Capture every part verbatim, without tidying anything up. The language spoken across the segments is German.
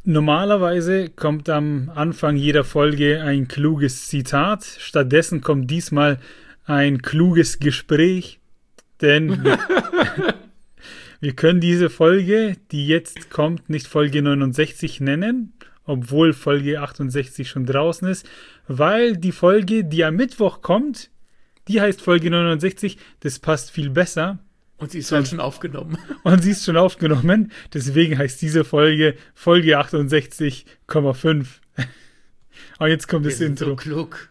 Normalerweise kommt am Anfang jeder Folge ein kluges Zitat. Stattdessen kommt diesmal ein kluges Gespräch, denn wir, wir können diese Folge, die jetzt kommt, nicht Folge neunundsechzig nennen, obwohl Folge achtundsechzig schon draußen ist, weil die Folge, die am Mittwoch kommt, die heißt Folge neunundsechzig, das passt viel besser. Und sie ist halt schon aufgenommen. Und sie ist schon aufgenommen, deswegen heißt diese Folge Folge achtundsechzig Komma fünf. Und jetzt kommt das Wir Intro. sind so klug.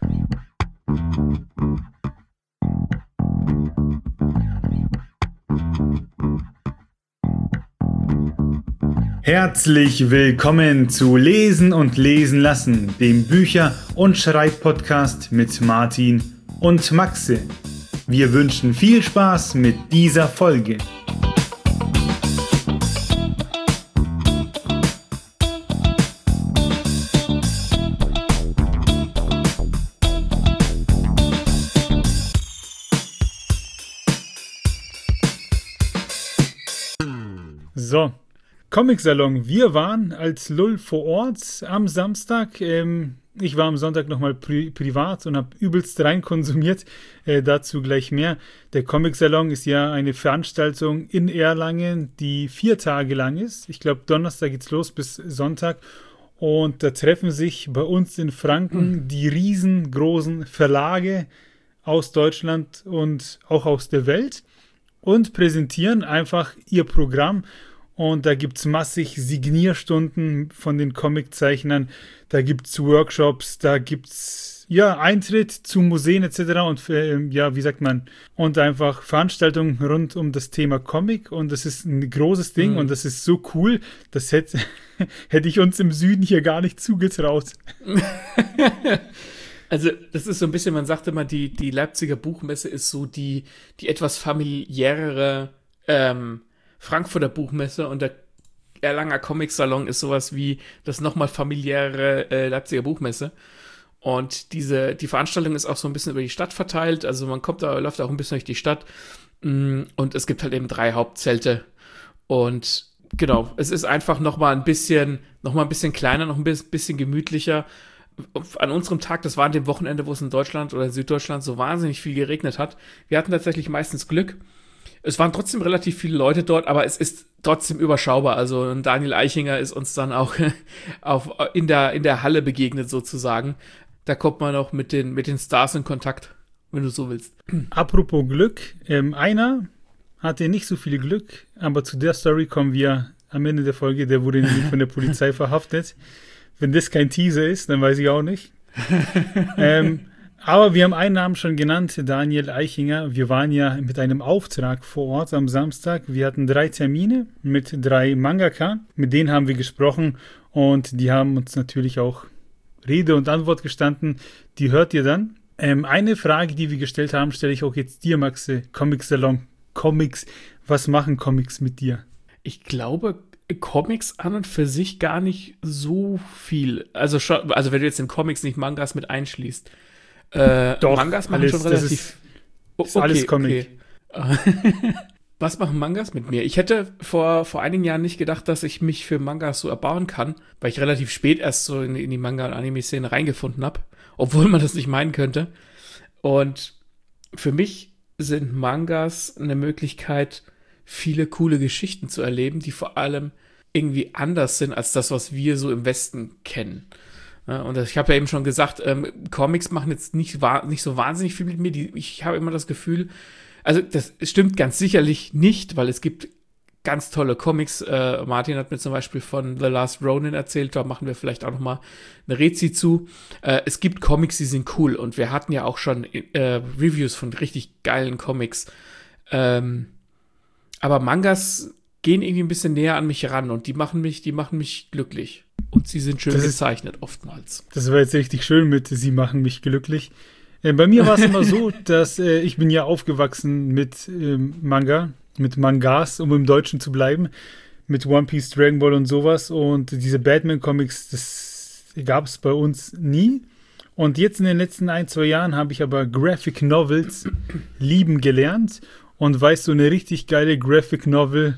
Herzlich willkommen zu Lesen und Lesen lassen, dem Bücher- und Schreibpodcast mit Martin und Maxe. Wir wünschen viel Spaß mit dieser Folge. So. Comic-Salon. Wir waren als Lull vor Ort am Samstag. Ähm, ich war am Sonntag nochmal pri- privat und habe übelst rein konsumiert. Äh, dazu gleich mehr. Der Comic-Salon ist ja eine Veranstaltung in Erlangen, die vier Tage lang ist. Ich glaube, Donnerstag geht's los bis Sonntag. Und da treffen sich bei uns in Franken mhm. die riesengroßen Verlage aus Deutschland und auch aus der Welt und präsentieren einfach ihr Programm. Und da gibt es massig Signierstunden von den Comiczeichnern, da gibt es Workshops, da gibt es ja, Eintritt zu Museen et cetera. Und äh, ja, wie sagt man, und einfach Veranstaltungen rund um das Thema Comic. Und das ist ein großes Ding mhm. und das ist so cool, das hätte, hätte ich uns im Süden hier gar nicht zugetraut. Also das ist so ein bisschen, man sagt immer, die, die Leipziger Buchmesse ist so die, die etwas familiärere ähm, Frankfurter Buchmesse und der Erlanger Comic-Salon ist sowas wie das nochmal familiäre äh, Leipziger Buchmesse. Und diese, die Veranstaltung ist auch so ein bisschen über die Stadt verteilt. Also man kommt da, läuft auch ein bisschen durch die Stadt. Und es gibt halt eben drei Hauptzelte. Und genau, es ist einfach nochmal ein bisschen, nochmal ein bisschen kleiner, noch ein bisschen gemütlicher. An unserem Tag, das war an dem Wochenende, wo es in Deutschland oder in Süddeutschland so wahnsinnig viel geregnet hat. Wir hatten tatsächlich meistens Glück. Es waren trotzdem relativ viele Leute dort, aber es ist trotzdem überschaubar. Also Daniel Eichinger ist uns dann auch auf, in, der, in der Halle begegnet sozusagen. Da kommt man auch mit den, mit den Stars in Kontakt, wenn du so willst. Apropos Glück, ähm, einer hatte nicht so viel Glück, aber zu der Story kommen wir am Ende der Folge. Der wurde nämlich von der Polizei verhaftet. Wenn das kein Teaser ist, dann weiß ich auch nicht. ähm, Aber wir haben einen Namen schon genannt, Daniel Eichinger. Wir waren ja mit einem Auftrag vor Ort am Samstag. Wir hatten drei Termine mit drei Mangaka. Mit denen haben wir gesprochen und die haben uns natürlich auch Rede und Antwort gestanden. Die hört ihr dann. Ähm, eine Frage, die wir gestellt haben, stelle ich auch jetzt dir, Maxe. Comic-Salon, Comics. Was machen Comics mit dir? Ich glaube, Comics an und für sich gar nicht so viel. Also, schon, also wenn du jetzt in Comics nicht Mangas mit einschließt. Äh, Doch, Mangas machen alles, schon relativ... Das ist, oh, ist alles okay, Comic. Okay. Was machen Mangas mit mir? Ich hätte vor, vor einigen Jahren nicht gedacht, dass ich mich für Mangas so erbauen kann, weil ich relativ spät erst so in, in die Manga- und Anime-Szene reingefunden habe, obwohl man das nicht meinen könnte. Und für mich sind Mangas eine Möglichkeit, viele coole Geschichten zu erleben, die vor allem irgendwie anders sind als das, was wir so im Westen kennen. Ja, und ich habe ja eben schon gesagt, ähm, Comics machen jetzt nicht, nicht so wahnsinnig viel mit mir. Die, ich habe immer das Gefühl, also das stimmt ganz sicherlich nicht, weil es gibt ganz tolle Comics. Äh, Martin hat mir zum Beispiel von The Last Ronin erzählt, da machen wir vielleicht auch noch mal eine Rezi zu. Äh, es gibt Comics, die sind cool und wir hatten ja auch schon äh, Reviews von richtig geilen Comics. Ähm, aber Mangas gehen irgendwie ein bisschen näher an mich ran und die machen mich, die machen mich glücklich. Und sie sind schön das gezeichnet ist, oftmals. Das war jetzt richtig schön mit Sie machen mich glücklich. Äh, bei mir war es immer so, dass äh, ich bin ja aufgewachsen mit ähm, Manga, mit Mangas, um im Deutschen zu bleiben, mit One Piece, Dragon Ball und sowas. Und diese Batman-Comics, das gab es bei uns nie. Und jetzt in den letzten ein, zwei Jahren habe ich aber Graphic Novels lieben gelernt und weiß, so eine richtig geile Graphic Novel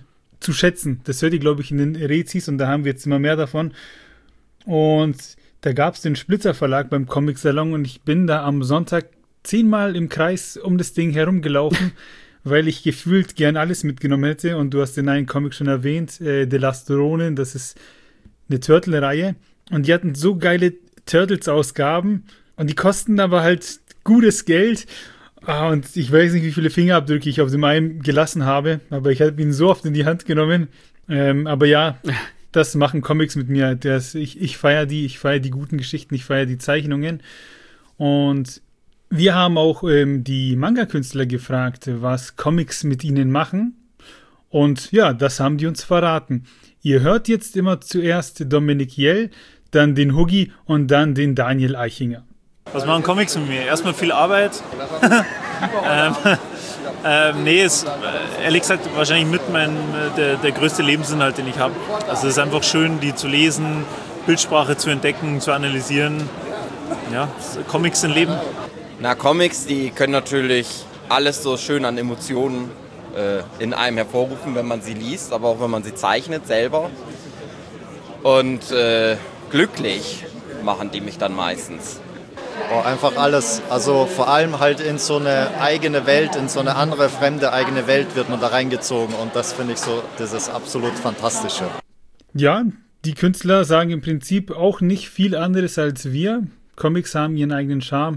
zu schätzen. Das hört ihr, glaube ich, in den Rezis und da haben wir jetzt immer mehr davon. Und da gab es den Splitter Verlag beim Comic-Salon und ich bin da am Sonntag zehnmal im Kreis um das Ding herumgelaufen, weil ich gefühlt gern alles mitgenommen hätte. Und du hast den einen Comic schon erwähnt, äh, The Last Ronin, das ist eine Turtle-Reihe. Und die hatten so geile Turtles-Ausgaben und die kosten aber halt gutes Geld. Ah, und ich weiß nicht, wie viele Fingerabdrücke ich auf dem einen gelassen habe, aber ich habe ihn so oft in die Hand genommen. Ähm, aber ja, das machen Comics mit mir. Das, ich ich feiere die, ich feiere die guten Geschichten, ich feiere die Zeichnungen. Und wir haben auch ähm, die Manga-Künstler gefragt, was Comics mit ihnen machen. Und ja, das haben die uns verraten. Ihr hört jetzt immer zuerst Dominik Jell, dann den Huggi und dann den Daniel Eichinger. Was machen Comics mit mir? Erstmal viel Arbeit. ähm, ähm, nee, ist ehrlich gesagt wahrscheinlich mit mein, der, der größte Lebensinhalt, den ich habe. Also es ist einfach schön, die zu lesen, Bildsprache zu entdecken, zu analysieren. Ja, Comics sind Leben. Na, Comics, die können natürlich alles so schön an Emotionen äh, in einem hervorrufen, wenn man sie liest, aber auch wenn man sie zeichnet selber. Und äh, glücklich machen die mich dann meistens. Oh, einfach alles. Also vor allem halt in so eine eigene Welt, in so eine andere, fremde eigene Welt wird man da reingezogen. Und das finde ich so, das ist absolut Fantastische. Ja, die Künstler sagen im Prinzip auch nicht viel anderes als wir. Comics haben ihren eigenen Charme.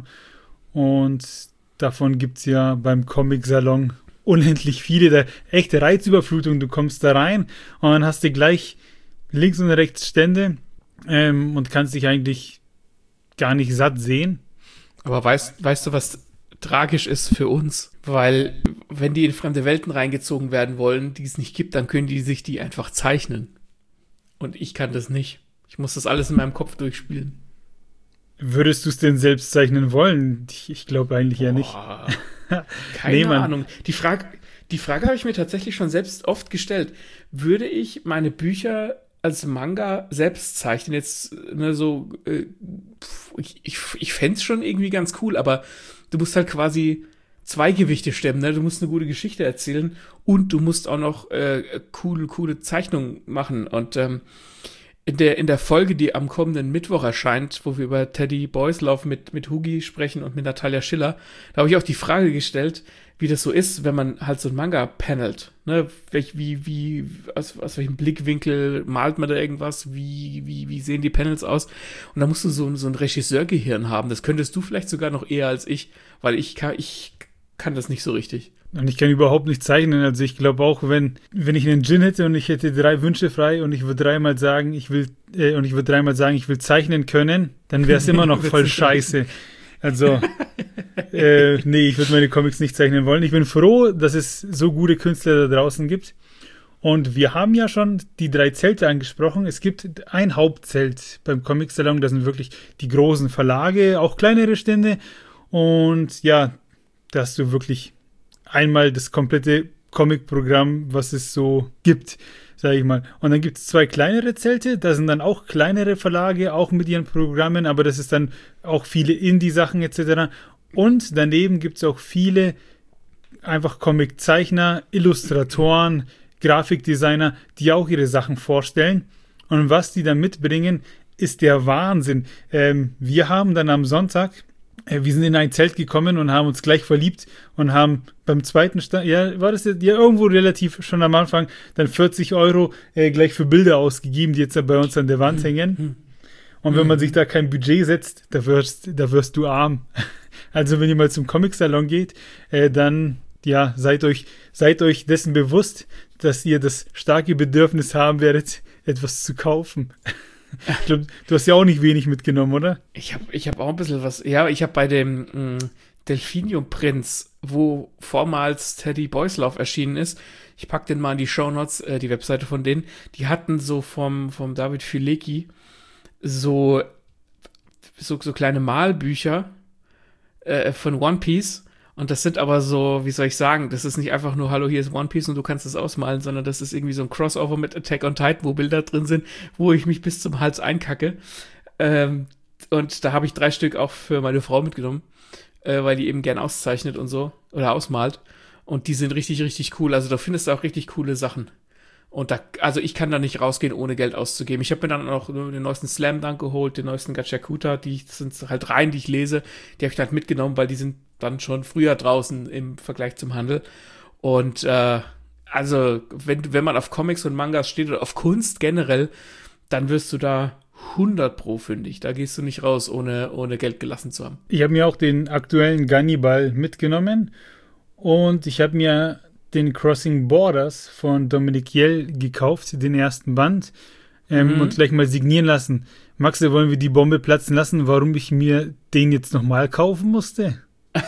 Und davon gibt es ja beim Comic-Salon unendlich viele. Da echte Reizüberflutung. Du kommst da rein und dann hast du gleich links und rechts Stände ähm, und kannst dich eigentlich gar nicht satt sehen. Aber weißt, weißt du, was tragisch ist für uns? Weil, wenn die in fremde Welten reingezogen werden wollen, die es nicht gibt, dann können die sich die einfach zeichnen. Und ich kann das nicht. Ich muss das alles in meinem Kopf durchspielen. Würdest du es denn selbst zeichnen wollen? Ich, ich glaube eigentlich ja nicht. Keine nee, Ahnung. Die Frage, die Frage habe ich mir tatsächlich schon selbst oft gestellt. Würde ich meine Bücher als Manga selbst zeichnen? Jetzt, ne, so, äh, ich, ich, ich fände es schon irgendwie ganz cool, aber du musst halt quasi zwei Gewichte stemmen, ne? Du musst eine gute Geschichte erzählen und du musst auch noch äh, coole, coole Zeichnungen machen. Und ähm, in der, in der Folge, die am kommenden Mittwoch erscheint, wo wir über Teddy Boyslauf mit, mit Huggi sprechen und mit Natalia Schiller, da habe ich auch die Frage gestellt, wie das so ist, wenn man halt so ein Manga panelt. Ne? Welch, wie, wie, aus, aus welchem Blickwinkel malt man da irgendwas? Wie, wie, wie sehen die Panels aus? Und da musst du so, so ein Regisseurgehirn haben. Das könntest du vielleicht sogar noch eher als ich, weil ich kann, ich kann das nicht so richtig. Und ich kann überhaupt nicht zeichnen. Also ich glaube auch, wenn, wenn ich einen Gin hätte und ich hätte drei Wünsche frei und ich würde dreimal sagen, ich will, äh, und ich würde dreimal sagen, ich will zeichnen können, dann wäre es immer noch voll scheiße. Also, äh, nee, ich würde meine Comics nicht zeichnen wollen. Ich bin froh, dass es so gute Künstler da draußen gibt. Und wir haben ja schon die drei Zelte angesprochen. Es gibt ein Hauptzelt beim Comic-Salon. Das sind wirklich die großen Verlage, auch kleinere Stände. Und ja, da hast du wirklich einmal das komplette Comic-Programm, was es so gibt, sage ich mal. Und dann gibt es zwei kleinere Zelte, da sind dann auch kleinere Verlage, auch mit ihren Programmen, aber das ist dann auch viele Indie-Sachen et cetera. Und daneben gibt es auch viele einfach Comic-Zeichner, Illustratoren, Grafikdesigner, die auch ihre Sachen vorstellen. Und was die dann mitbringen, ist der Wahnsinn. Ähm, wir haben dann am Sonntag wir sind in ein Zelt gekommen und haben uns gleich verliebt und haben beim zweiten Stand, ja, war das ja irgendwo relativ schon am Anfang, dann vierzig Euro äh, gleich für Bilder ausgegeben, die jetzt bei uns an der Wand hängen. Und wenn man sich da kein Budget setzt, da wirst, da wirst du arm. Also wenn ihr mal zum Comic-Salon geht, äh, dann, ja, seid euch, seid euch dessen bewusst, dass ihr das starke Bedürfnis haben werdet, etwas zu kaufen. Ich glaube, du hast ja auch nicht wenig mitgenommen, oder? Ich habe ich hab auch ein bisschen was. Ja, ich habe bei dem mh, Delphinium Prinz, wo vormals Teddy Boyslauf erschienen ist, ich packe den mal in die Shownotes, äh, die Webseite von denen, die hatten so vom, vom David Filecki so, so, so kleine Malbücher äh, von One Piece. Und das sind aber so, wie soll ich sagen, das ist nicht einfach nur, hallo, hier ist One Piece und du kannst es ausmalen, sondern das ist irgendwie so ein Crossover mit Attack on Titan, wo Bilder drin sind, wo ich mich bis zum Hals einkacke. Ähm, und da habe ich drei Stück auch für meine Frau mitgenommen, äh, weil die eben gern auszeichnet und so, oder ausmalt. Und die sind richtig, richtig cool. Also da findest du auch richtig coole Sachen. Und da, also ich kann da nicht rausgehen, ohne Geld auszugeben. Ich habe mir dann auch den neuesten Slam Dunk geholt, den neuesten Gachakuta, die das sind halt Reihen, die ich lese, die habe ich dann halt mitgenommen, weil die sind dann schon früher draußen im Vergleich zum Handel. Und äh, also, wenn, wenn man auf Comics und Mangas steht oder auf Kunst generell, dann wirst du da hundert Pro fündig. Da gehst du nicht raus, ohne, ohne Geld gelassen zu haben. Ich habe mir auch den aktuellen Gannibal mitgenommen und ich habe mir den Crossing Borders von Dominic Yell gekauft, den ersten Band, ähm, mhm. und gleich mal signieren lassen. Max, wollen wir die Bombe platzen lassen, warum ich mir den jetzt nochmal kaufen musste?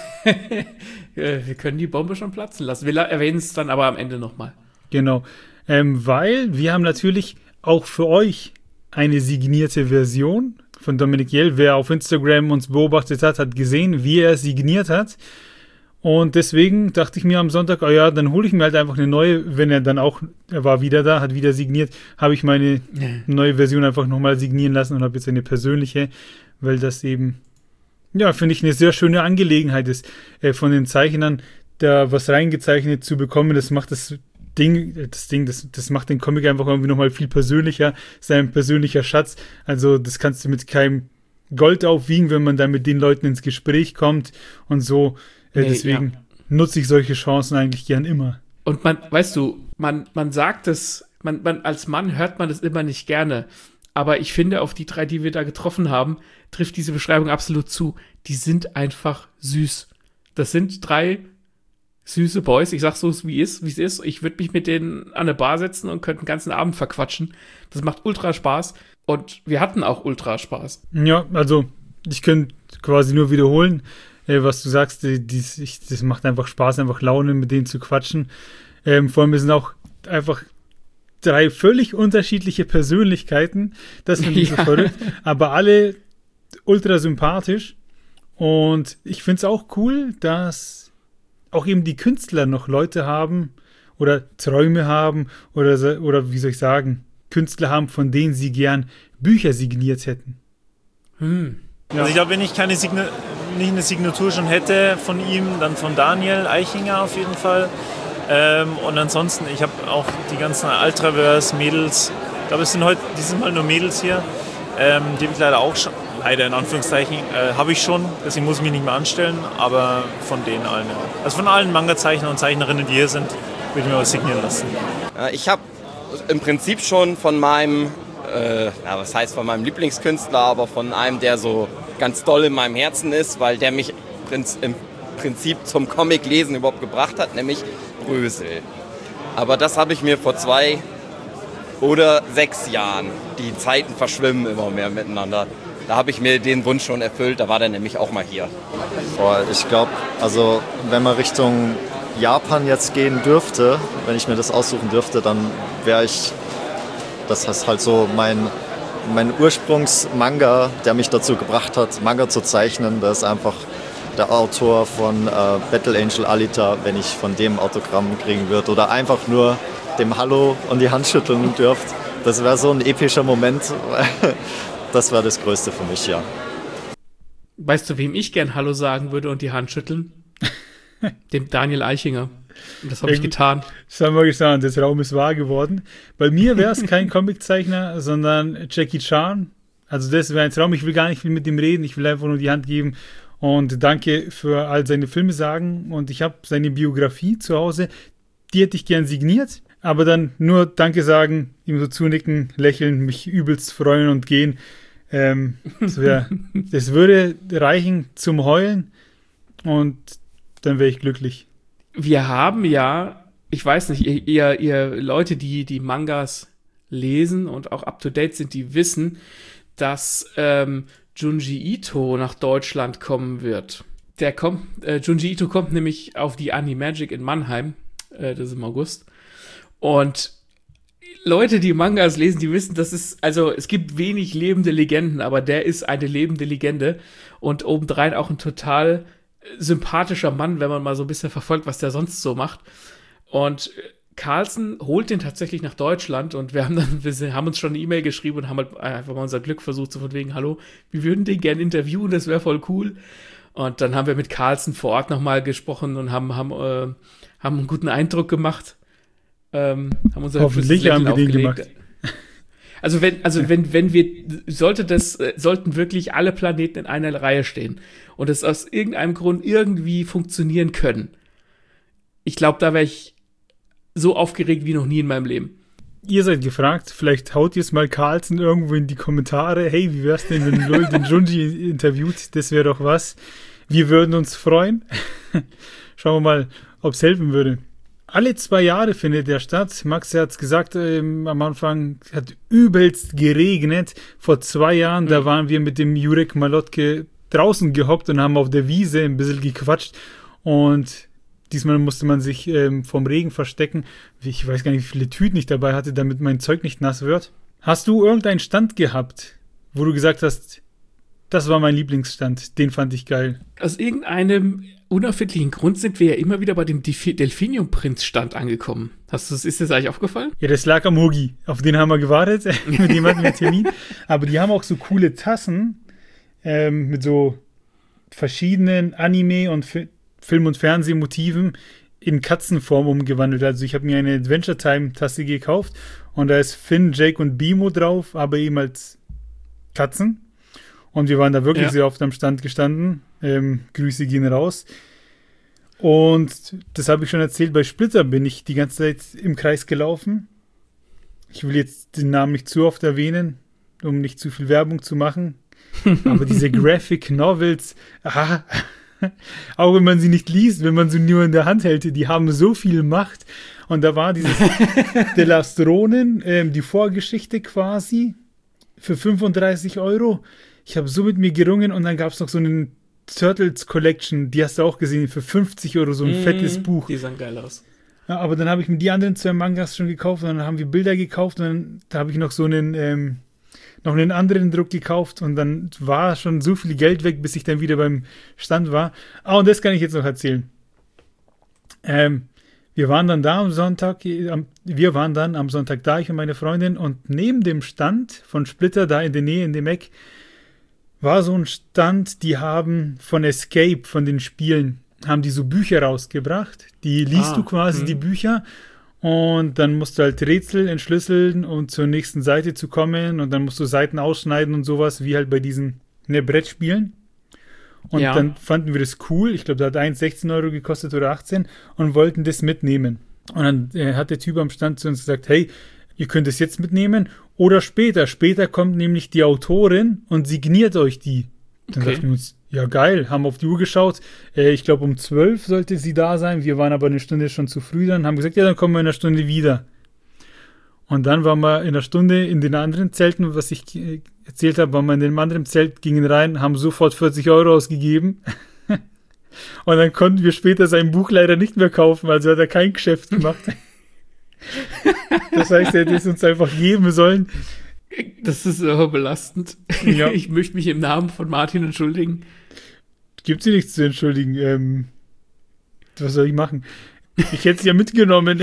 Wir können die Bombe schon platzen lassen. Wir erwähnen es dann aber am Ende nochmal. Genau, ähm, weil wir haben natürlich auch für euch eine signierte Version von Dominic Yell. Wer auf Instagram uns beobachtet hat, hat gesehen, wie er signiert hat. Und deswegen dachte ich mir am Sonntag, oh ja, dann hole ich mir halt einfach eine neue, wenn er dann auch, er war wieder da, hat wieder signiert, habe ich meine ja. neue Version einfach nochmal signieren lassen und habe jetzt eine persönliche, weil das eben, ja, finde ich, eine sehr schöne Angelegenheit ist, äh, von den Zeichnern da was reingezeichnet zu bekommen. Das macht das Ding, das Ding, das, das macht den Comic einfach irgendwie nochmal viel persönlicher, ist ein persönlicher Schatz. Also das kannst du mit keinem Gold aufwiegen, wenn man dann mit den Leuten ins Gespräch kommt und so. Äh, nee, deswegen ja. nutze ich solche Chancen eigentlich gern immer. Und man, weißt du, man, man sagt es, man, man, als Mann hört man das immer nicht gerne. Aber ich finde, auf die drei, die wir da getroffen haben, trifft diese Beschreibung absolut zu. Die sind einfach süß. Das sind drei süße Boys. Ich sag so, wie es wie es ist. Ich würde mich mit denen an eine Bar setzen und könnte den ganzen Abend verquatschen. Das macht ultra Spaß. Und wir hatten auch ultra Spaß. Ja, also ich könnte quasi nur wiederholen, äh, was du sagst. Die, die, ich, das macht einfach Spaß, einfach Laune, mit denen zu quatschen. Ähm, vor allem sind auch einfach drei völlig unterschiedliche Persönlichkeiten. Das finde ich ja. so verrückt. Aber alle ultra sympathisch. Und ich finde es auch cool, dass auch eben die Künstler noch Leute haben oder Träume haben oder, oder wie soll ich sagen, Künstler haben, von denen sie gern Bücher signiert hätten. Hm. Ja. Also ich glaube, wenn ich keine Signa- nicht eine Signatur schon hätte von ihm, dann von Daniel Eichinger auf jeden Fall. Ähm, und ansonsten, ich habe auch die ganzen Ultraverse-Mädels, ich glaube, es sind heute, die sind mal nur Mädels hier, ähm, die habe ich leider auch schon, leider in Anführungszeichen, äh, habe ich schon, deswegen muss ich mich nicht mehr anstellen, aber von denen allen, ja. Also von allen Manga-Zeichner und Zeichnerinnen, die hier sind, würde ich mir was signieren lassen. Ich habe im Prinzip schon von meinem, äh, ja, was heißt von meinem Lieblingskünstler, aber von einem, der so ganz doll in meinem Herzen ist, weil der mich im Prinzip zum Comic-Lesen überhaupt gebracht hat, nämlich Brösel. Aber das habe ich mir vor zwei oder sechs Jahren, die Zeiten verschwimmen immer mehr miteinander, da habe ich mir den Wunsch schon erfüllt, da war der nämlich auch mal hier. Boah, ich glaube, also wenn man Richtung Japan jetzt gehen dürfte, wenn ich mir das aussuchen dürfte, dann wäre ich, das heißt halt so mein, mein Ursprungsmanga, der mich dazu gebracht hat, Manga zu zeichnen, das ist einfach der Autor von äh, Battle Angel Alita, wenn ich von dem Autogramm kriegen würde oder einfach nur dem Hallo und die Hand schütteln dürft. Das wäre so ein epischer Moment. Das wäre das Größte für mich, ja. Weißt du, wem ich gern Hallo sagen würde und die Hand schütteln? Dem Daniel Eichinger. Und das habe ich getan. Das haben wir gesagt, das Raum ist wahr geworden. Bei mir wäre es kein Comiczeichner, sondern Jackie Chan. Also das wäre ein Traum. Ich will gar nicht viel mit ihm reden. Ich will einfach nur die Hand geben und danke für all seine Filme sagen. Und ich habe seine Biografie zu Hause. Die hätte ich gern signiert. Aber dann nur Danke sagen, ihm so zunicken, lächeln, mich übelst freuen und gehen. Ähm, das, wär, das würde reichen zum Heulen und dann wäre ich glücklich. Wir haben ja, ich weiß nicht, ihr, ihr, ihr Leute, die die Mangas lesen und auch up-to-date sind, die wissen, dass ähm, Junji Ito nach Deutschland kommen wird. Der kommt, äh, Junji Ito kommt nämlich auf die Animagic in Mannheim, äh, das ist im August. Und Leute, die Mangas lesen, die wissen, das ist, also es gibt wenig lebende Legenden, aber der ist eine lebende Legende und obendrein auch ein total sympathischer Mann, wenn man mal so ein bisschen verfolgt, was der sonst so macht. Und Carlsen holt den tatsächlich nach Deutschland und wir haben dann, wir haben uns schon eine E-Mail geschrieben und haben halt einfach mal unser Glück versucht, so von wegen, hallo, wir würden den gerne interviewen, das wäre voll cool. Und dann haben wir mit Carlsen vor Ort nochmal gesprochen und haben, haben, äh, haben einen guten Eindruck gemacht. Ähm, haben unser Hoffentlich Lächeln haben wir den aufgelegt. gemacht. Also wenn, also wenn, wenn wir, sollte das, äh, sollten wirklich alle Planeten in einer Reihe stehen und es aus irgendeinem Grund irgendwie funktionieren können. Ich glaube, da wäre ich so aufgeregt wie noch nie in meinem Leben. Ihr seid gefragt, vielleicht haut ihr es mal Carlsen irgendwo in die Kommentare. Hey, wie wär's denn, wenn Lul den Junji interviewt? Das wäre doch was. Wir würden uns freuen. Schauen wir mal, ob es helfen würde. Alle zwei Jahre findet der statt. Max hat es gesagt, ähm, am Anfang hat übelst geregnet. Vor zwei Jahren, mhm. da waren wir mit dem Jurek Malotke draußen gehockt und haben auf der Wiese ein bisschen gequatscht. Und diesmal musste man sich ähm, vom Regen verstecken. Ich weiß gar nicht, wie viele Tüten ich dabei hatte, damit mein Zeug nicht nass wird. Hast du irgendeinen Stand gehabt, wo du gesagt hast, das war mein Lieblingsstand, den fand ich geil? Aus irgendeinem unerfindlichen Grund sind wir ja immer wieder bei dem Delf- Delphinium-Prinz-Stand angekommen. Hast du, ist das eigentlich aufgefallen? Ja, das lag am Hogi. Auf den haben wir gewartet. Mit dem hatten wir Termin. Aber die haben auch so coole Tassen ähm, mit so verschiedenen Anime- und Fi- Film- und Fernsehmotiven in Katzenform umgewandelt. Also ich habe mir eine Adventure Time-Tasse gekauft und da ist Finn, Jake und Bimo drauf, aber eben als Katzen. Und wir waren da wirklich ja. sehr oft am Stand gestanden. Ähm, Grüße gehen raus. Und das habe ich schon erzählt, bei Splitter bin ich die ganze Zeit im Kreis gelaufen. Ich will jetzt den Namen nicht zu oft erwähnen, um nicht zu viel Werbung zu machen. Aber diese Graphic Novels, aha, auch wenn man sie nicht liest, wenn man sie nur in der Hand hält, die haben so viel Macht. Und da war dieses Delastronen, ähm, die Vorgeschichte quasi, für fünfunddreißig Euro. Ich habe so mit mir gerungen und dann gab es noch so einen Turtles Collection, die hast du auch gesehen, für fünfzig Euro, so ein mmh, fettes Buch. Die sahen geil aus. Ja, aber dann habe ich mir die anderen zwei Mangas schon gekauft und dann haben wir Bilder gekauft und dann da habe ich noch so einen, ähm, noch einen anderen Druck gekauft und dann war schon so viel Geld weg, bis ich dann wieder beim Stand war. Ah, und das kann ich jetzt noch erzählen. Ähm, wir waren dann da am Sonntag, wir waren dann am Sonntag da, ich und meine Freundin, und neben dem Stand von Splitter, da in der Nähe, in dem Eck, war so ein Stand, die haben von Escape, von den Spielen, haben die so Bücher rausgebracht. Die liest ah, du quasi, mh. die Bücher, und dann musst du halt Rätsel entschlüsseln, um zur nächsten Seite zu kommen, und dann musst du Seiten ausschneiden und sowas, wie halt bei diesen ne, Brettspielen. Und ja. dann fanden wir das cool. Ich glaube, da hat eins sechzehn Euro gekostet oder achtzehn und wollten das mitnehmen. Und dann äh, hat der Typ am Stand zu uns gesagt, hey, ihr könnt es jetzt mitnehmen oder später. Später kommt nämlich die Autorin und signiert euch die. Dann okay. dachten wir uns, ja geil, haben auf die Uhr geschaut. Äh, ich glaube, um zwölf sollte sie da sein. Wir waren aber eine Stunde schon zu früh dann. Haben gesagt, ja, dann kommen wir in einer Stunde wieder. Und dann waren wir in einer Stunde in den anderen Zelten, was ich äh, erzählt habe, waren wir in dem anderen Zelt, gingen rein, haben sofort vierzig Euro ausgegeben. Und dann konnten wir später sein Buch leider nicht mehr kaufen, also hat er kein Geschäft gemacht. Das heißt, er hätte es uns einfach geben sollen. Das ist aber belastend. Ja. Ich möchte mich im Namen von Martin entschuldigen. Gibt sie nichts zu entschuldigen. Ähm, was soll ich machen? Ich hätte es ja mitgenommen.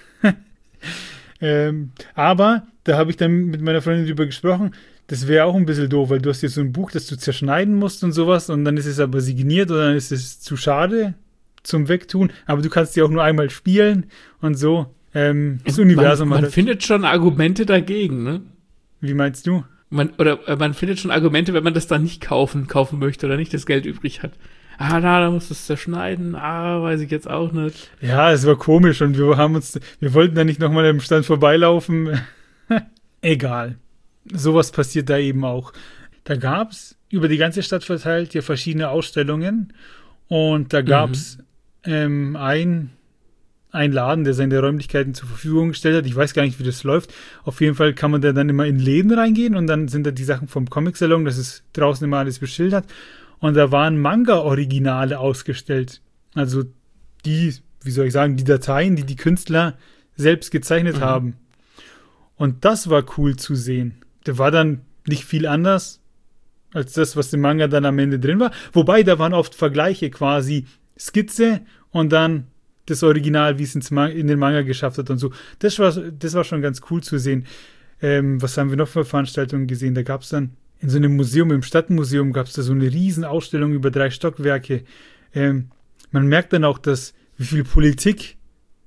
ähm, aber da habe ich dann mit meiner Freundin drüber gesprochen. Das wäre auch ein bisschen doof, weil du hast jetzt so ein Buch, das du zerschneiden musst und sowas, und dann ist es aber signiert oder dann ist es zu schade zum Wegtun. Aber du kannst die auch nur einmal spielen und so. Ähm, das Universum man man hat findet schon Argumente dagegen, ne? Wie meinst du? Man, oder äh, man findet schon Argumente, wenn man das dann nicht kaufen, kaufen möchte oder nicht das Geld übrig hat. Ah, na, da musst du es zerschneiden. Ah, weiß ich jetzt auch nicht. Ja, es war komisch und wir haben uns, wir wollten da nicht nochmal im Stand vorbeilaufen. Egal. Sowas passiert da eben auch. Da gab es über die ganze Stadt verteilt ja verschiedene Ausstellungen und da gab es mhm. ähm, ein ein Laden, der seine Räumlichkeiten zur Verfügung gestellt hat. Ich weiß gar nicht, wie das läuft. Auf jeden Fall kann man da dann immer in Läden reingehen und dann sind da die Sachen vom Comic-Salon, das ist draußen immer alles beschildert. Und da waren Manga-Originale ausgestellt. Also die, wie soll ich sagen, die Dateien, die die Künstler selbst gezeichnet mhm. haben. Und das war cool zu sehen. Der war dann nicht viel anders als das, was im Manga dann am Ende drin war. Wobei, da waren oft Vergleiche quasi. Skizze und dann das Original, wie es ins Man- in den Manga geschafft hat und so. Das war, das war schon ganz cool zu sehen. Ähm, was haben wir noch für Veranstaltungen gesehen? Da gab es dann in so einem Museum, im Stadtmuseum, gab es da so eine riesen Ausstellung über drei Stockwerke. Ähm, man merkt dann auch, dass wie viel Politik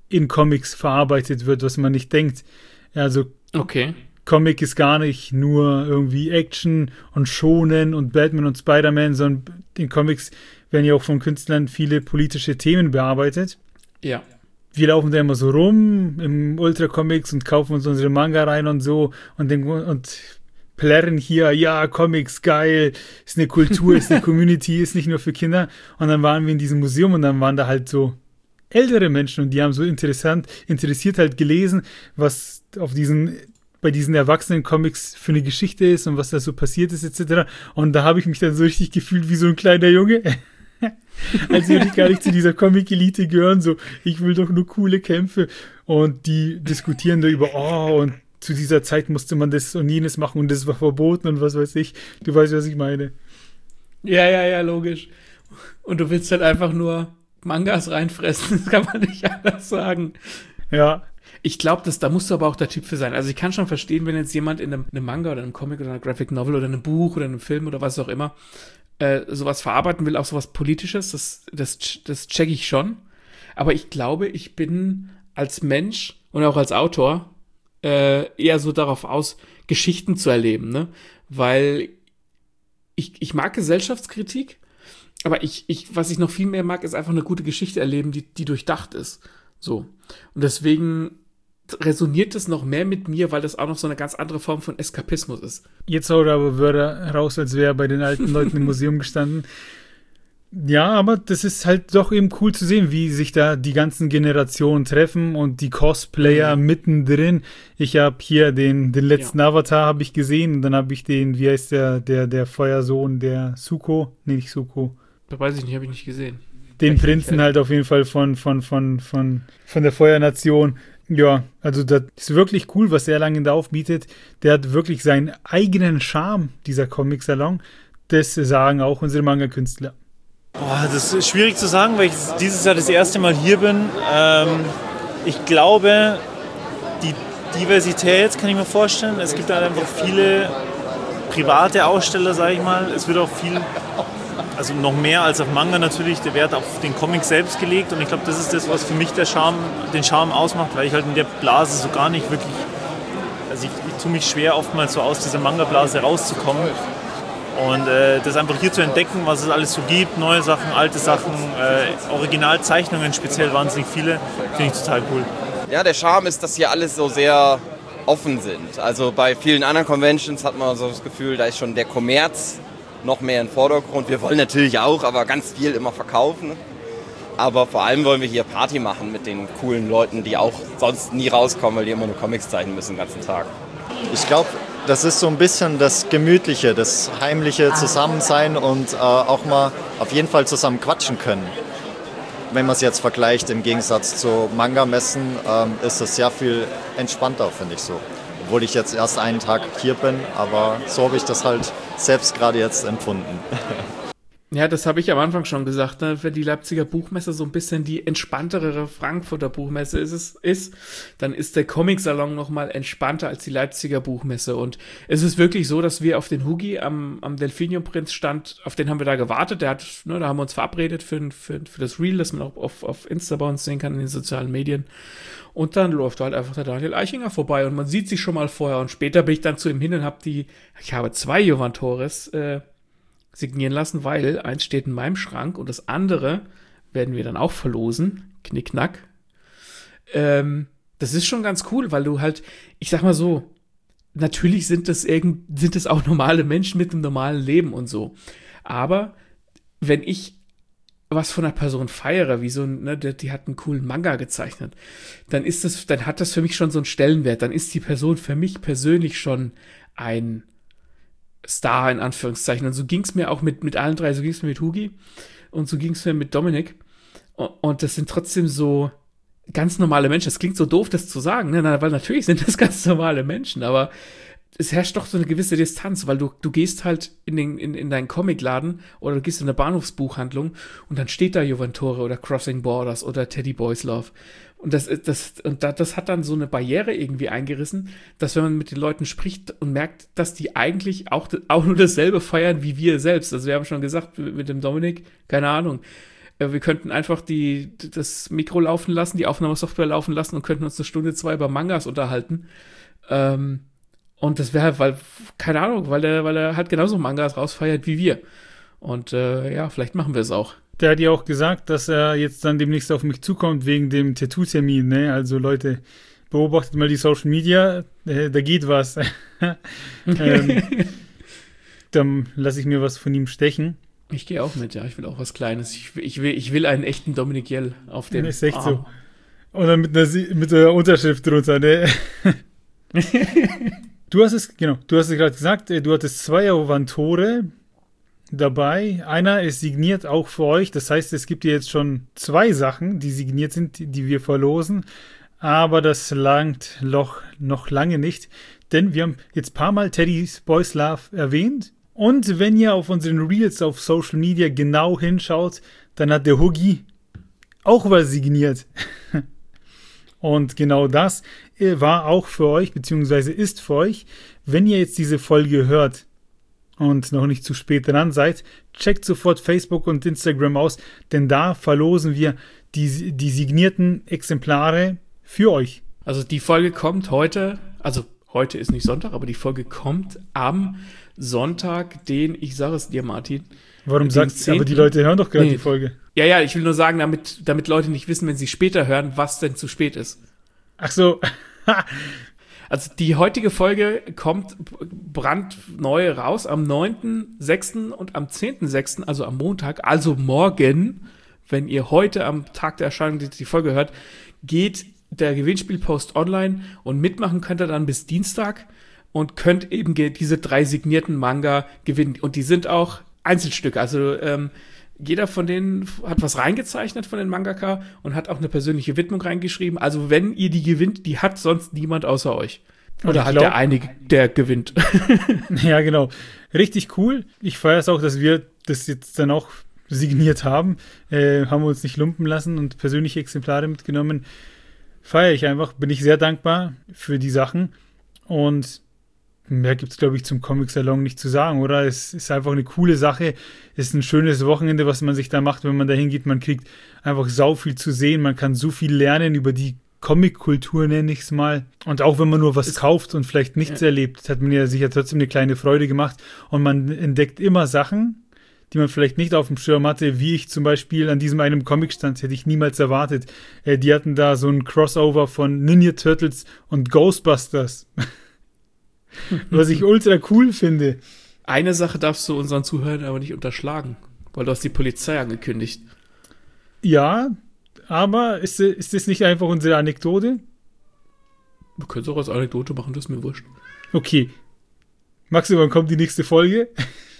in Comics verarbeitet wird, was man nicht denkt. Also Okay. Comic ist gar nicht nur irgendwie Action und Shonen und Batman und Spider-Man, sondern in Comics werden ja auch von Künstlern viele politische Themen bearbeitet. Ja. Wir laufen da immer so rum im Ultra-Comics und kaufen uns unsere Manga rein und so und, den, und plärren hier, ja, Comics, geil, ist eine Kultur, ist eine Community, ist nicht nur für Kinder. Und dann waren wir in diesem Museum und dann waren da halt so ältere Menschen und die haben so interessant, interessiert halt gelesen, was auf diesen, bei diesen erwachsenen Comics für eine Geschichte ist und was da so passiert ist, et cetera. Und da habe ich mich dann so richtig gefühlt wie so ein kleiner Junge. Als würde ich gar nicht zu dieser Comic-Elite gehören, so, ich will doch nur coole Kämpfe. Und die diskutieren da über, oh, und zu dieser Zeit musste man das und jenes machen und das war verboten und was weiß ich. Du weißt, was ich meine. Ja, ja, ja, logisch. Und du willst halt einfach nur Mangas reinfressen, das kann man nicht anders sagen. Ja. Ich glaube, dass da musst du aber auch der Typ für sein. Also ich kann schon verstehen, wenn jetzt jemand in einem, einem Manga oder einem Comic oder einer Graphic Novel oder einem Buch oder einem Film oder was auch immer äh, sowas verarbeiten will, auch sowas Politisches, das, das, das check ich schon. Aber ich glaube, ich bin als Mensch und auch als Autor äh, eher so darauf aus, Geschichten zu erleben, ne? Weil ich, ich mag Gesellschaftskritik, aber ich, ich, was ich noch viel mehr mag, ist einfach eine gute Geschichte erleben, die, die durchdacht ist. So. Und deswegen resoniert es noch mehr mit mir, weil das auch noch so eine ganz andere Form von Eskapismus ist. Jetzt haut er aber Wörter raus, als wäre er bei den alten Leuten im Museum gestanden. Ja, aber das ist halt doch eben cool zu sehen, wie sich da die ganzen Generationen treffen und die Cosplayer mhm. mittendrin. Ich habe hier den, den letzten ja. Avatar habe ich gesehen und dann habe ich den, wie heißt der, der, der Feuersohn, der Zuko? Nee, nicht Zuko. Da weiß ich nicht, habe ich nicht gesehen. Den Echt Prinzen nicht. Halt auf jeden Fall von, von, von, von, von der Feuernation. Ja, also das ist wirklich cool, was Erlangen da aufbietet. Der hat wirklich seinen eigenen Charme, dieser Comic-Salon. Das sagen auch unsere Manga-Künstler. Boah, das ist schwierig zu sagen, weil ich dieses Jahr das erste Mal hier bin. Ähm, ich glaube, die Diversität kann ich mir vorstellen. Es gibt halt einfach viele private Aussteller, sage ich mal. Es wird auch viel, also noch mehr als auf Manga natürlich, der Wert auf den Comic selbst gelegt. Und ich glaube, das ist das, was für mich der Charme, den Charme ausmacht, weil ich halt in der Blase so gar nicht wirklich, also ich, ich tue mich schwer, oftmals so aus dieser Manga-Blase rauszukommen. Und äh, das einfach hier zu entdecken, was es alles so gibt, neue Sachen, alte Sachen, äh, Originalzeichnungen speziell wahnsinnig viele, finde ich total cool. Ja, der Charme ist, dass hier alles so sehr offen sind. Also bei vielen anderen Conventions hat man so das Gefühl, da ist schon der Kommerz noch mehr im Vordergrund. Wir wollen natürlich auch, aber ganz viel immer verkaufen. Aber vor allem wollen wir hier Party machen mit den coolen Leuten, die auch sonst nie rauskommen, weil die immer nur Comics zeichnen müssen den ganzen Tag. Ich glaube, das ist so ein bisschen das Gemütliche, das heimliche Zusammensein und äh, auch mal auf jeden Fall zusammen quatschen können. Wenn man es jetzt vergleicht, im Gegensatz zu Manga-Messen, ähm, ist es sehr viel entspannter, finde ich so. Obwohl ich jetzt erst einen Tag hier bin, aber so habe ich das halt selbst gerade jetzt empfunden. Ja, das habe ich am Anfang schon gesagt, ne? Wenn die Leipziger Buchmesse so ein bisschen die entspanntere Frankfurter Buchmesse ist, es, ist dann ist der Comic-Salon noch mal entspannter als die Leipziger Buchmesse. Und es ist wirklich so, dass wir auf den Hugi am, am Delphinium-Prinz-Stand, auf den haben wir da gewartet. Der hat, ne, da haben wir uns verabredet für, für, für das Reel, das man auch auf, auf Insta bei uns sehen kann, in den sozialen Medien. Und dann läuft halt einfach der Daniel Eichinger vorbei und man sieht sich schon mal vorher. Und später bin ich dann zu ihm hin und habe die, ich habe zwei Jovan Torres, äh, signieren lassen, weil eins steht in meinem Schrank und das andere werden wir dann auch verlosen. Knickknack. Ähm, das ist schon ganz cool, weil du halt, ich sag mal so, natürlich sind das irgend, sind das auch normale Menschen mit einem normalen Leben und so. Aber wenn ich was von einer Person feiere, wie so ein, ne, die, die hat einen coolen Manga gezeichnet, dann ist das, dann hat das für mich schon so einen Stellenwert. Dann ist die Person für mich persönlich schon ein Star in Anführungszeichen. Und so ging es mir auch mit, mit allen drei. So ging es mir mit Hugi und so ging es mir mit Dominik. Und, und das sind trotzdem so ganz normale Menschen. Das klingt so doof, das zu sagen, ne? Weil natürlich sind das ganz normale Menschen, aber es herrscht doch so eine gewisse Distanz, weil du, du gehst halt in, den, in, in deinen Comicladen oder du gehst in eine Bahnhofsbuchhandlung und dann steht da Joventore oder Crossing Borders oder Teddy Boys Love. Und das, das, und das hat dann so eine Barriere irgendwie eingerissen, dass wenn man mit den Leuten spricht und merkt, dass die eigentlich auch, auch nur dasselbe feiern wie wir selbst. Also wir haben schon gesagt mit dem Dominik, keine Ahnung, äh, wir könnten einfach die, das Mikro laufen lassen, die Aufnahmesoftware laufen lassen und könnten uns eine Stunde, zwei über Mangas unterhalten. Ähm, und das wäre halt, weil, keine Ahnung, weil er, weil er halt genauso Mangas rausfeiert wie wir. Und äh, ja, vielleicht machen wir es auch. Der hat ja auch gesagt, dass er jetzt dann demnächst auf mich zukommt wegen dem Tattoo-Termin, ne? Also Leute, beobachtet mal die Social Media, äh, da geht was. ähm, dann lasse ich mir was von ihm stechen. Ich gehe auch mit, ja. Ich will auch was Kleines. Ich, ich, will, ich will einen echten Dominik Jell auf dem ist echt Arm. so. Und dann mit einer, mit einer Unterschrift drunter, ne? Du hast es, genau, du hast es gerade gesagt, du hattest zwei Avantore dabei. Einer ist signiert auch für euch. Das heißt, es gibt hier jetzt schon zwei Sachen, die signiert sind, die, die wir verlosen. Aber das langt noch, noch lange nicht. Denn wir haben jetzt ein paar Mal Teddy's Boys Love erwähnt. Und wenn ihr auf unseren Reels auf Social Media genau hinschaut, dann hat der Huggy auch was signiert. Und genau das war auch für euch, beziehungsweise ist für euch, wenn ihr jetzt diese Folge hört und noch nicht zu spät dran seid, checkt sofort Facebook und Instagram aus, denn da verlosen wir die, die signierten Exemplare für euch. Also die Folge kommt heute, also heute ist nicht Sonntag, aber die Folge kommt am Sonntag, den, ich sage es dir, Martin. Warum sagst du, aber die Leute hören doch gerade nee. die Folge. Ja, ja, ich will nur sagen, damit, damit Leute nicht wissen, wenn sie später hören, was denn zu spät ist. Ach so. Also die heutige Folge kommt brandneu raus am neunten sechsten und am zehnten sechsten, also am Montag, also morgen, wenn ihr heute am Tag der Erscheinung die, die Folge hört, geht der Gewinnspielpost online und mitmachen könnt ihr dann bis Dienstag und könnt eben diese drei signierten Manga gewinnen. Und die sind auch Einzelstücke, also ähm, jeder von denen hat was reingezeichnet von den Mangaka und hat auch eine persönliche Widmung reingeschrieben. Also wenn ihr die gewinnt, die hat sonst niemand außer euch. Oder halt der eine, der gewinnt. Ja, genau. Richtig cool. Ich feiere es auch, dass wir das jetzt dann auch signiert haben. Äh, haben wir uns nicht lumpen lassen und persönliche Exemplare mitgenommen. Feiere ich einfach. Bin ich sehr dankbar für die Sachen. Und mehr gibt es, glaube ich, zum Comic-Salon nicht zu sagen, oder? Es ist einfach eine coole Sache. Es ist ein schönes Wochenende, was man sich da macht, wenn man da hingeht. Man kriegt einfach sau viel zu sehen. Man kann so viel lernen über die Comic-Kultur, nenne ich es mal. Und auch wenn man nur was es kauft und vielleicht nichts ja. erlebt, hat man ja sicher trotzdem eine kleine Freude gemacht. Und man entdeckt immer Sachen, die man vielleicht nicht auf dem Schirm hatte, wie ich zum Beispiel an diesem einen Comicstand, hätte ich niemals erwartet. Äh, die hatten da so ein Crossover von Ninja Turtles und Ghostbusters. Was ich ultra cool finde. Eine Sache darfst du unseren Zuhörern aber nicht unterschlagen, weil du hast die Polizei angekündigt. Ja, aber ist, ist das nicht einfach unsere Anekdote? Wir können es auch als Anekdote machen, das ist mir wurscht. Okay. Maxi, wann kommt die nächste Folge?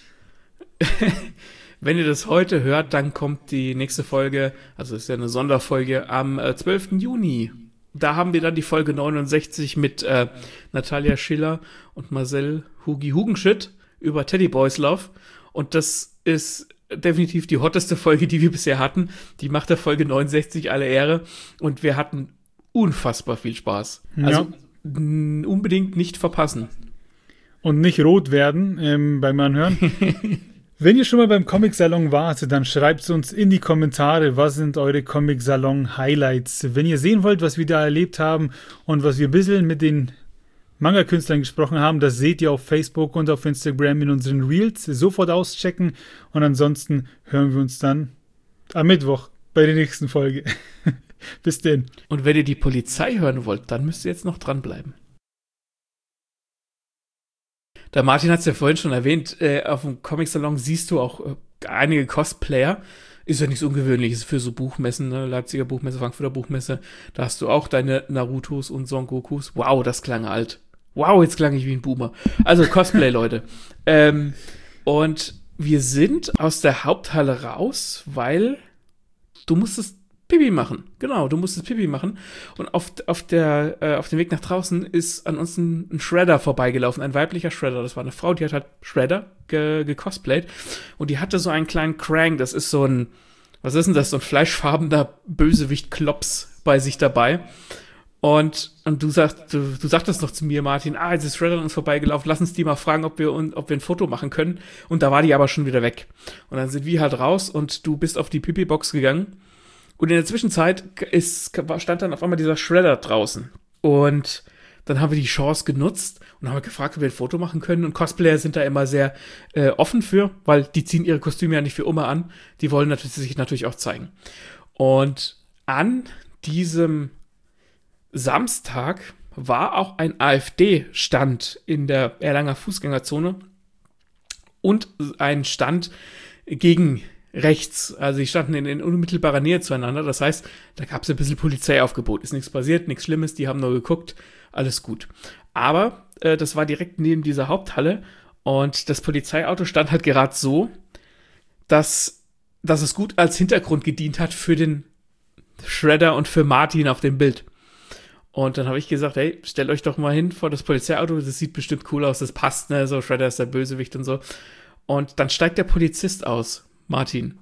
Wenn ihr das heute hört, dann kommt die nächste Folge, also das ist ja eine Sonderfolge, am äh, zwölften Juni. Da haben wir dann die Folge neunundsechzig mit äh, Natalia Schiller und Marcel Hugi Hugenschütt über Teddy Boys Love. Und das ist definitiv die hotteste Folge, die wir bisher hatten. Die macht der Folge neunundsechzig alle Ehre. Und wir hatten unfassbar viel Spaß. Ja. Also n- unbedingt nicht verpassen. Und nicht rot werden ähm, beim Anhören. Wenn ihr schon mal beim Comic-Salon wart, dann schreibt es uns in die Kommentare, was sind eure Comic-Salon-Highlights. Wenn ihr sehen wollt, was wir da erlebt haben und was wir ein bisschen mit den Manga-Künstlern gesprochen haben, das seht ihr auf Facebook und auf Instagram in unseren Reels. Sofort auschecken und ansonsten hören wir uns dann am Mittwoch bei der nächsten Folge. Bis denn. Und wenn ihr die Polizei hören wollt, dann müsst ihr jetzt noch dranbleiben. Der Martin hat es ja vorhin schon erwähnt, äh, auf dem Comic-Salon siehst du auch äh, einige Cosplayer. Ist ja nichts Ungewöhnliches für so Buchmessen, ne? Leipziger Buchmesse, Frankfurter Buchmesse. Da hast du auch deine Narutos und Son Gokus. Wow, das klang alt. Wow, jetzt klang ich wie ein Boomer. Also Cosplay, Leute. Ähm, und wir sind aus der Haupthalle raus, weil du musstest Pipi machen. Genau, du musstest Pipi machen. Und auf, auf, der, äh, auf dem Weg nach draußen ist an uns ein, ein Shredder vorbeigelaufen, ein weiblicher Shredder. Das war eine Frau, die hat halt Shredder ge- gecosplayt. Und die hatte so einen kleinen Krang. Das ist so ein, was ist denn das? So ein fleischfarbener Bösewicht-Klops bei sich dabei. Und, und du sagst, du, du sagtest noch zu mir, Martin, ah, jetzt ist Shredder an uns vorbeigelaufen, lass uns die mal fragen, ob wir, ob wir ein Foto machen können. Und da war die aber schon wieder weg. Und dann sind wir halt raus und du bist auf die Pipi-Box gegangen. Und in der Zwischenzeit ist, stand dann auf einmal dieser Shredder draußen. Und dann haben wir die Chance genutzt und haben gefragt, ob wir ein Foto machen können. Und Cosplayer sind da immer sehr äh, offen für, weil die ziehen ihre Kostüme ja nicht für immer an. Die wollen natürlich, sich natürlich auch zeigen. Und an diesem Samstag war auch ein AfD-Stand in der Erlanger Fußgängerzone und ein Stand gegen rechts. Also die standen in, in unmittelbarer Nähe zueinander. Das heißt, da gab es ein bisschen Polizeiaufgebot. Ist nichts passiert, nichts Schlimmes. Die haben nur geguckt. Alles gut. Aber äh, das war direkt neben dieser Haupthalle und das Polizeiauto stand halt gerade so, dass, dass es gut als Hintergrund gedient hat für den Shredder und für Martin auf dem Bild. Und dann habe ich gesagt, hey, stellt euch doch mal hin vor das Polizeiauto, das sieht bestimmt cool aus, das passt, ne, so Shredder ist der Bösewicht und so. Und dann steigt der Polizist aus, Martin.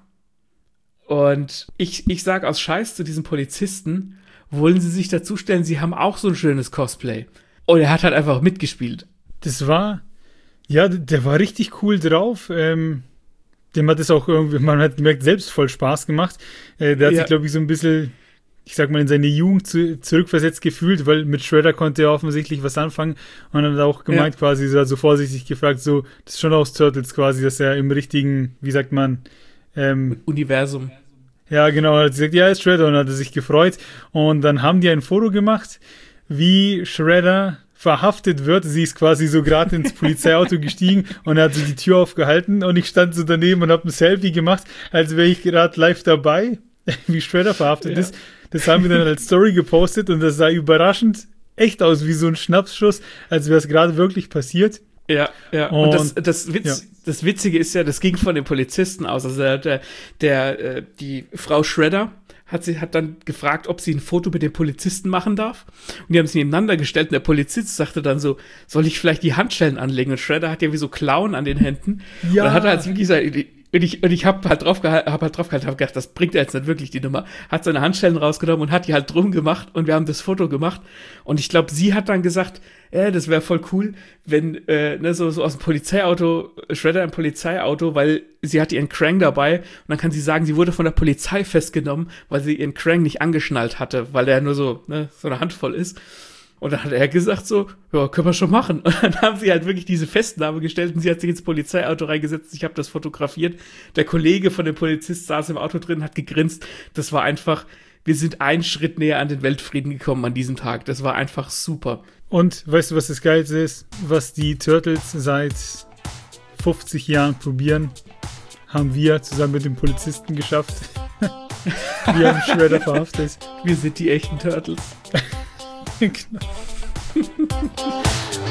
Und ich, ich sag aus Scheiß zu diesem Polizisten, wollen sie sich dazustellen, sie haben auch so ein schönes Cosplay. Und er hat halt einfach mitgespielt. Das war, ja, der war richtig cool drauf, ähm, dem hat es auch irgendwie, man hat gemerkt, selbst voll Spaß gemacht. Äh, der hat ja. sich, glaube ich, so ein bisschen, ich sag mal, in seine Jugend zu, zurückversetzt gefühlt, weil mit Shredder konnte er offensichtlich was anfangen und dann hat auch gemeint ja. quasi, so, so vorsichtig gefragt, so, das ist schon aus Turtles quasi, dass er im richtigen, wie sagt man, ähm, Universum. Ja, genau, er hat gesagt, ja, ist Shredder und hat er sich gefreut und dann haben die ein Foto gemacht, wie Shredder verhaftet wird. Sie ist quasi so gerade ins Polizeiauto gestiegen und er hat so die Tür aufgehalten und ich stand so daneben und habe ein Selfie gemacht, als wäre ich gerade live dabei, wie Shredder verhaftet ja. ist. Das haben wir dann als Story gepostet und das sah überraschend echt aus, wie so ein Schnappschuss, als wäre es gerade wirklich passiert. Ja, ja. Und, und das, das, Witz, ja. das Witzige ist ja, das ging von den Polizisten aus. Also der, der, die Frau Shredder hat sie hat dann gefragt, ob sie ein Foto mit dem Polizisten machen darf. Und die haben sie nebeneinander gestellt und der Polizist sagte dann so, soll ich vielleicht die Handschellen anlegen? Und Shredder hat ja wie so Klauen an den Händen. Ja. Und dann hat er halt wirklich gesagt, und ich, und ich hab halt drauf gehalten, hab halt drauf gehalten, hab gedacht, das bringt er jetzt nicht wirklich, die Nummer. Hat seine Handschellen rausgenommen und hat die halt drum gemacht und wir haben das Foto gemacht. Und ich glaube, sie hat dann gesagt, äh, das wäre voll cool, wenn, äh, ne, so, so aus dem Polizeiauto, Shredder im Polizeiauto, weil sie hat ihren Krang dabei und dann kann sie sagen, sie wurde von der Polizei festgenommen, weil sie ihren Krang nicht angeschnallt hatte, weil der nur so, ne, so eine Handvoll ist. Und dann hat er gesagt so, ja, können wir schon machen. Und dann haben sie halt wirklich diese Festnahme gestellt und sie hat sich ins Polizeiauto reingesetzt. Ich habe das fotografiert. Der Kollege von dem Polizist saß im Auto drin, hat gegrinst. Das war einfach, wir sind einen Schritt näher an den Weltfrieden gekommen an diesem Tag. Das war einfach super. Und weißt du, was das Geilste ist? Was die Turtles seit fünfzig Jahren probieren, haben wir zusammen mit dem Polizisten geschafft. Wir haben Shredder verhaftet. Wir sind die echten Turtles. Genau.